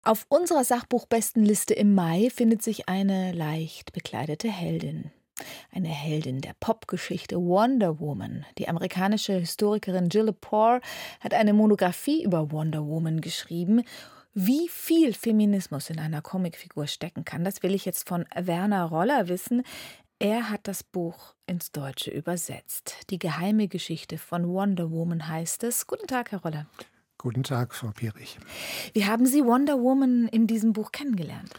Auf unserer Sachbuchbestenliste im Mai findet sich eine leicht bekleidete Heldin. Eine Heldin der Popgeschichte Wonder Woman. Die amerikanische Historikerin Jill Lepore hat eine Monographie über Wonder Woman geschrieben. Wie viel Feminismus in einer Comicfigur stecken kann, das will ich jetzt von Werner Roller wissen. Er hat das Buch ins Deutsche übersetzt. Die geheime Geschichte von Wonder Woman heißt es. Guten Tag, Herr Roller. Guten Tag, Frau Pierich. Wie haben Sie Wonder Woman in diesem Buch kennengelernt?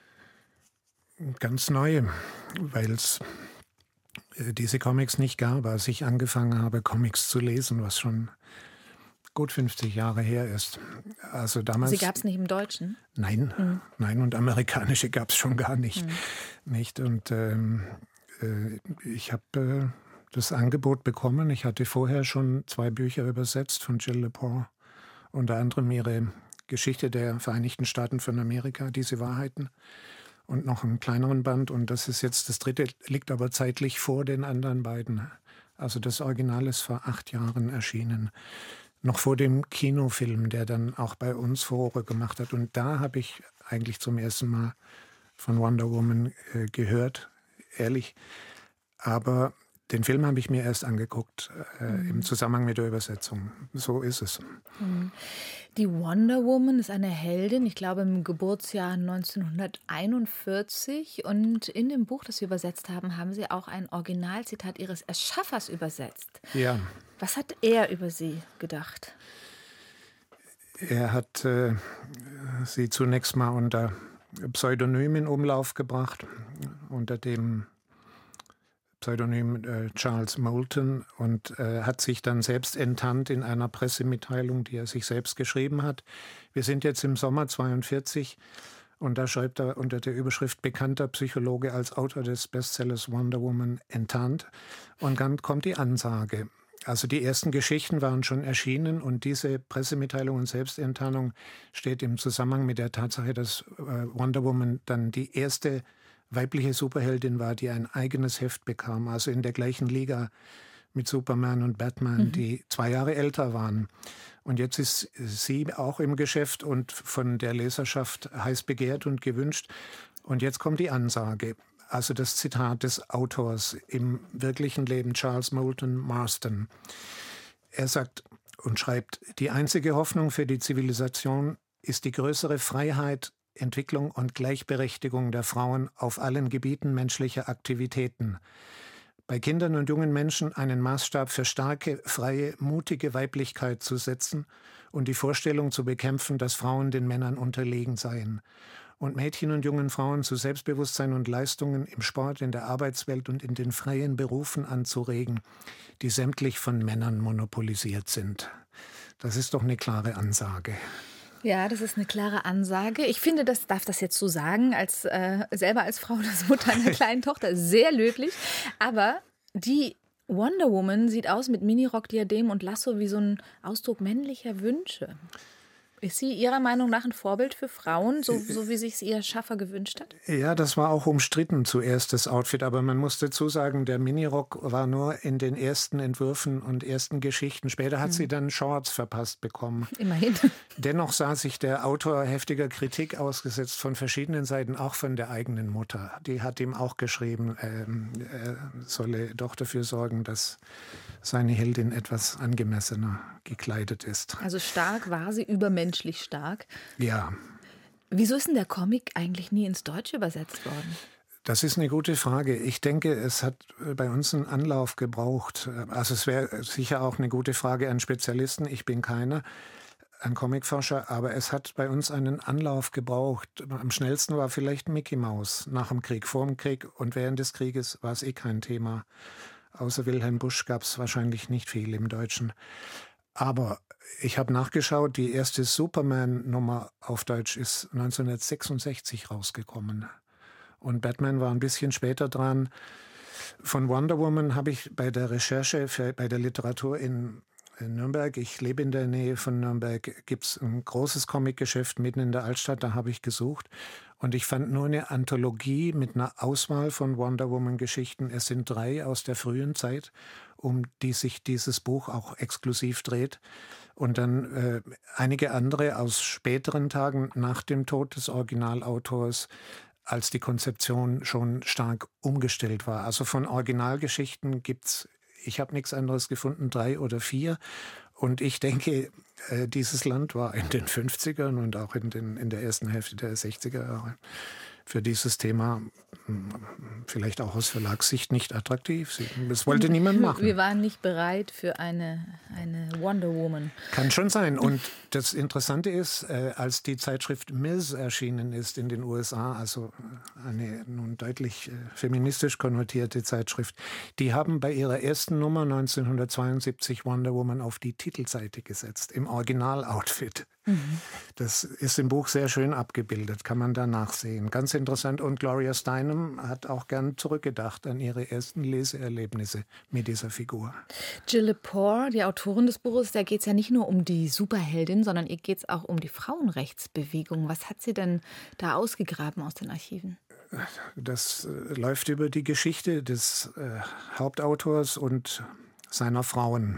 Ganz neu, weil es diese Comics nicht gab, als ich angefangen habe, Comics zu lesen, was schon gut 50 Jahre her ist. Also damals. Sie gab es nicht im Deutschen? Nein, nein, und amerikanische gab es schon gar nicht. Nicht. Und ich habe das Angebot bekommen. Ich hatte vorher schon 2 Bücher übersetzt von Jill Lepore. Unter anderem ihre Geschichte der Vereinigten Staaten von Amerika, diese Wahrheiten. Und noch einen kleineren Band. Und das ist jetzt das 3., liegt aber zeitlich vor den anderen beiden. Also das Original ist vor 8 Jahren erschienen. Noch vor dem Kinofilm, der dann auch bei uns Furore gemacht hat. Und da habe ich eigentlich zum ersten Mal von Wonder Woman gehört, ehrlich. Aber den Film habe ich mir erst angeguckt, im Zusammenhang mit der Übersetzung. So ist es. Die Wonder Woman ist eine Heldin, ich glaube im Geburtsjahr 1941. Und in dem Buch, das Sie übersetzt haben, haben Sie auch ein Originalzitat Ihres Erschaffers übersetzt. Ja. Was hat er über Sie gedacht? Er hat sie zunächst mal unter Pseudonym in Umlauf gebracht, unter dem Pseudonym Charles Moulton, und hat sich dann selbst enttarnt in einer Pressemitteilung, die er sich selbst geschrieben hat. Wir sind jetzt im Sommer 42 und da schreibt er unter der Überschrift bekannter Psychologe als Autor des Bestsellers Wonder Woman enttarnt. Und dann kommt die Ansage. Also die ersten Geschichten waren schon erschienen und diese Pressemitteilung und Selbstenttarnung steht im Zusammenhang mit der Tatsache, dass Wonder Woman dann die erste weibliche Superheldin war, die ein eigenes Heft bekam, also in der gleichen Liga mit Superman und Batman, die 2 Jahre älter waren. Und jetzt ist sie auch im Geschäft und von der Leserschaft heiß begehrt und gewünscht. Und jetzt kommt die Ansage, also das Zitat des Autors im wirklichen Leben, Charles Moulton Marston. Er sagt und schreibt: Die einzige Hoffnung für die Zivilisation ist die größere Freiheit, Entwicklung und Gleichberechtigung der Frauen auf allen Gebieten menschlicher Aktivitäten. Bei Kindern und jungen Menschen einen Maßstab für starke, freie, mutige Weiblichkeit zu setzen und die Vorstellung zu bekämpfen, dass Frauen den Männern unterlegen seien. Und Mädchen und jungen Frauen zu Selbstbewusstsein und Leistungen im Sport, in der Arbeitswelt und in den freien Berufen anzuregen, die sämtlich von Männern monopolisiert sind. Das ist doch eine klare Ansage. Ja, das ist eine klare Ansage. Ich finde, das darf das jetzt so sagen, selber als Frau und als Mutter einer kleinen Tochter, sehr löblich. Aber die Wonder Woman sieht aus mit Minirock, Diadem und Lasso wie so ein Ausdruck männlicher Wünsche. Ist sie Ihrer Meinung nach ein Vorbild für Frauen, so wie sich es Ihr Schaffer gewünscht hat? Ja, das war auch umstritten zuerst, das Outfit. Aber man muss dazu sagen, der Minirock war nur in den ersten Entwürfen und ersten Geschichten. Später hat sie dann Shorts verpasst bekommen. Immerhin. Dennoch sah sich der Autor heftiger Kritik ausgesetzt von verschiedenen Seiten, auch von der eigenen Mutter. Die hat ihm auch geschrieben, er solle doch dafür sorgen, dass seine Heldin etwas angemessener gekleidet ist. Also stark war sie, übermenschlich stark. Ja. Wieso ist denn der Comic eigentlich nie ins Deutsche übersetzt worden? Das ist eine gute Frage. Ich denke, es hat bei uns einen Anlauf gebraucht. Also es wäre sicher auch eine gute Frage an Spezialisten. Ich bin keiner, ein Comicforscher, aber es hat bei uns einen Anlauf gebraucht. Am schnellsten war vielleicht Mickey Mouse nach dem Krieg. Vor dem Krieg und während des Krieges war es kein Thema. Außer Wilhelm Busch gab es wahrscheinlich nicht viel im Deutschen. Aber ich habe nachgeschaut, die erste Superman-Nummer auf Deutsch ist 1966 rausgekommen. Und Batman war ein bisschen später dran. Von Wonder Woman habe ich bei der Recherche bei der Literatur in Nürnberg. Ich lebe in der Nähe von Nürnberg. Gibt es ein großes Comicgeschäft mitten in der Altstadt. Da habe ich gesucht. Und ich fand nur eine Anthologie mit einer Auswahl von Wonder Woman-Geschichten. Es sind 3 aus der frühen Zeit, um die sich dieses Buch auch exklusiv dreht. Und dann einige andere aus späteren Tagen nach dem Tod des Originalautors, als die Konzeption schon stark umgestellt war. Also von Originalgeschichten gibt's, ich habe nichts anderes gefunden, 3 oder 4. Und ich denke, dieses Land war in den 50ern und auch in der ersten Hälfte der 60er Jahre für dieses Thema vielleicht auch aus Verlagssicht nicht attraktiv. Das wollte niemand machen. Wir waren nicht bereit für eine Wonder Woman. Kann schon sein. Und das Interessante ist, als die Zeitschrift Ms. erschienen ist in den USA, also eine nun deutlich feministisch konnotierte Zeitschrift, die haben bei ihrer ersten Nummer 1972 Wonder Woman auf die Titelseite gesetzt, im Originaloutfit. Das ist im Buch sehr schön abgebildet, kann man da nachsehen. Ganz interessant. Und Gloria Steinem hat auch gern zurückgedacht an ihre ersten Leseerlebnisse mit dieser Figur. Jill Lepore, die Autorin des Buches, da geht es ja nicht nur um die Superheldin, sondern ihr geht es auch um die Frauenrechtsbewegung. Was hat sie denn da ausgegraben aus den Archiven? Das läuft über die Geschichte des Hauptautors und seiner Frauen.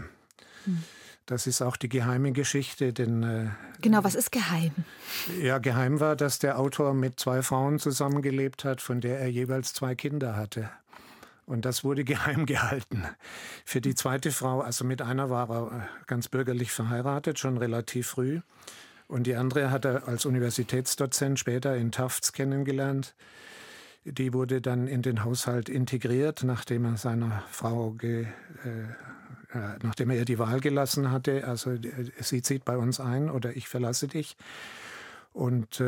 Das ist auch die geheime Geschichte, denn... Genau, was ist geheim? Ja, geheim war, dass der Autor mit 2 Frauen zusammengelebt hat, von der er jeweils 2 Kinder hatte. Und das wurde geheim gehalten. Für die zweite Frau, also mit einer war er ganz bürgerlich verheiratet, schon relativ früh. Und die andere hat er als Universitätsdozent später in Tufts kennengelernt. Die wurde dann in den Haushalt integriert, nachdem er seiner Frau nachdem er ihr die Wahl gelassen hatte, also sie zieht bei uns ein oder ich verlasse dich. Und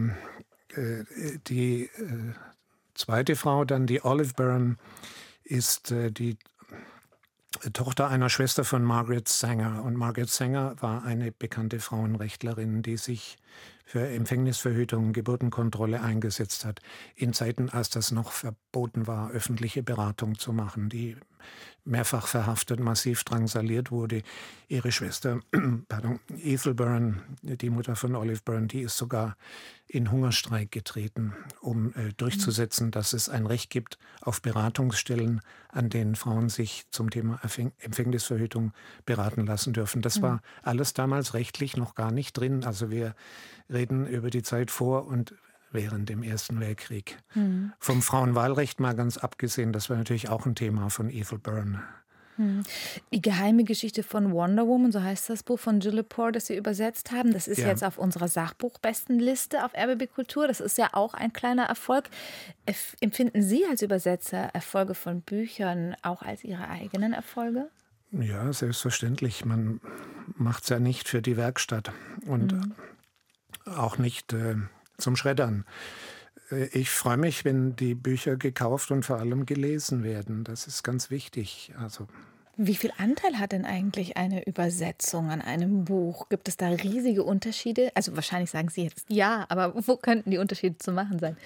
die zweite Frau, dann die Olive Byrne, ist die Tochter einer Schwester von Margaret Sanger. Und Margaret Sanger war eine bekannte Frauenrechtlerin, die sich für Empfängnisverhütung, Geburtenkontrolle eingesetzt hat, in Zeiten, als das noch verboten war, öffentliche Beratung zu machen, die mehrfach verhaftet, massiv drangsaliert wurde. Ihre Schwester, Ethel Byrne, die Mutter von Olive Byrne, die ist sogar in Hungerstreik getreten, um durchzusetzen, dass es ein Recht gibt auf Beratungsstellen, an denen Frauen sich zum Thema Empfängnisverhütung beraten lassen dürfen. Das war alles damals rechtlich noch gar nicht drin. Also wir reden über die Zeit vor und während dem Ersten Weltkrieg. Vom Frauenwahlrecht mal ganz abgesehen, das war natürlich auch ein Thema von Ethel Byrne. Die geheime Geschichte von Wonder Woman, so heißt das Buch von Jill Lepore, das Sie übersetzt haben, das ist jetzt auf unserer Sachbuchbestenliste auf RBB Kultur. Das ist ja auch ein kleiner Erfolg. Empfinden Sie als Übersetzer Erfolge von Büchern auch als Ihre eigenen Erfolge? Ja, selbstverständlich. Man macht es ja nicht für die Werkstatt und auch nicht zum Schreddern. Ich freue mich, wenn die Bücher gekauft und vor allem gelesen werden. Das ist ganz wichtig. Also wie viel Anteil hat denn eigentlich eine Übersetzung an einem Buch? Gibt es da riesige Unterschiede? Also wahrscheinlich sagen Sie jetzt ja, aber wo könnten die Unterschiede zu machen sein?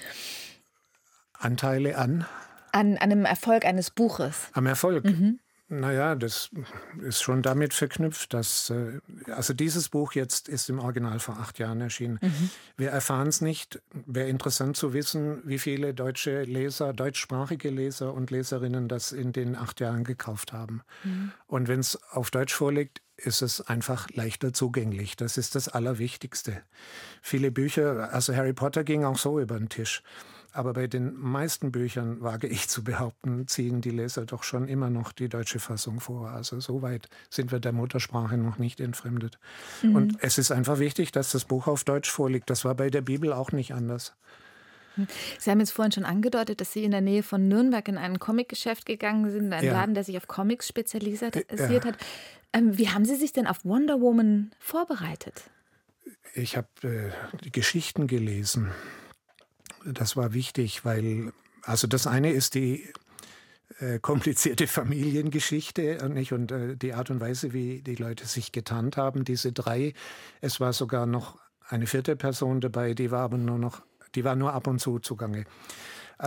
Anteile an einem Erfolg eines Buches. Am Erfolg. Naja, das ist schon damit verknüpft, dass, also dieses Buch jetzt ist im Original vor 8 Jahren erschienen. Wir erfahren es nicht. Wäre interessant zu wissen, wie viele deutsche Leser, deutschsprachige Leser und Leserinnen das in den 8 Jahren gekauft haben. Und wenn es auf Deutsch vorliegt, ist es einfach leichter zugänglich. Das ist das Allerwichtigste. Viele Bücher, also Harry Potter ging auch so über den Tisch. Aber bei den meisten Büchern, wage ich zu behaupten, ziehen die Leser doch schon immer noch die deutsche Fassung vor. Also so weit sind wir der Muttersprache noch nicht entfremdet. Und es ist einfach wichtig, dass das Buch auf Deutsch vorliegt. Das war bei der Bibel auch nicht anders. Sie haben jetzt vorhin schon angedeutet, dass Sie in der Nähe von Nürnberg in ein Comicgeschäft gegangen sind, einen Laden, der sich auf Comics spezialisiert hat. Wie haben Sie sich denn auf Wonder Woman vorbereitet? Ich habe die Geschichten gelesen. Das war wichtig, weil, also das eine ist die komplizierte Familiengeschichte und die Art und Weise, wie die Leute sich getarnt haben. Diese 3, es war sogar noch eine 4. Person dabei, die war nur ab und zu zugange. Also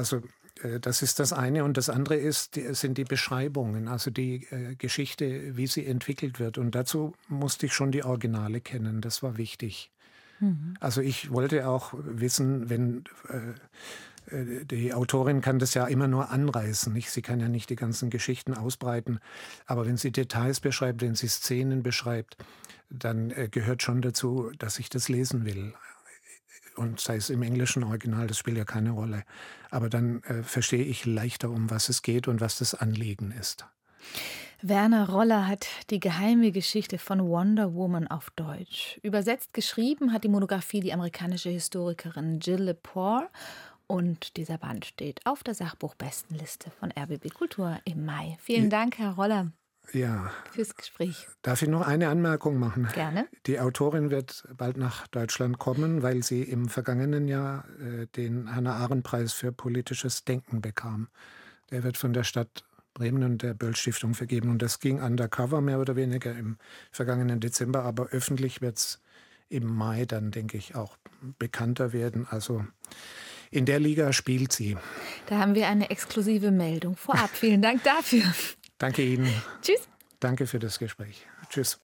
Das ist das eine. Und das andere sind die Beschreibungen, also die Geschichte, wie sie entwickelt wird. Und dazu musste ich schon die Originale kennen. Das war wichtig. Also ich wollte auch wissen, wenn die Autorin kann das ja immer nur anreißen. Nicht? Sie kann ja nicht die ganzen Geschichten ausbreiten. Aber wenn sie Details beschreibt, wenn sie Szenen beschreibt, dann gehört schon dazu, dass ich das lesen will. Und sei es im englischen Original, das spielt ja keine Rolle. Aber dann verstehe ich leichter, um was es geht und was das Anliegen ist. Werner Roller hat die geheime Geschichte von Wonder Woman auf Deutsch übersetzt. Geschrieben hat die Monographie die amerikanische Historikerin Jill Lepore. Und dieser Band steht auf der Sachbuchbestenliste von RBB Kultur im Mai. Vielen Dank, Herr Roller, fürs Gespräch. Darf ich noch eine Anmerkung machen? Gerne. Die Autorin wird bald nach Deutschland kommen, weil sie im vergangenen Jahr den Hannah-Arendt-Preis für politisches Denken bekam. Der wird von der Stadt Bremen und der Böll-Stiftung vergeben. Und das ging undercover mehr oder weniger im vergangenen Dezember. Aber öffentlich wird es im Mai dann, denke ich, auch bekannter werden. Also in der Liga spielt sie. Da haben wir eine exklusive Meldung vorab. Vielen Dank dafür. Danke Ihnen. Tschüss. Danke für das Gespräch. Tschüss.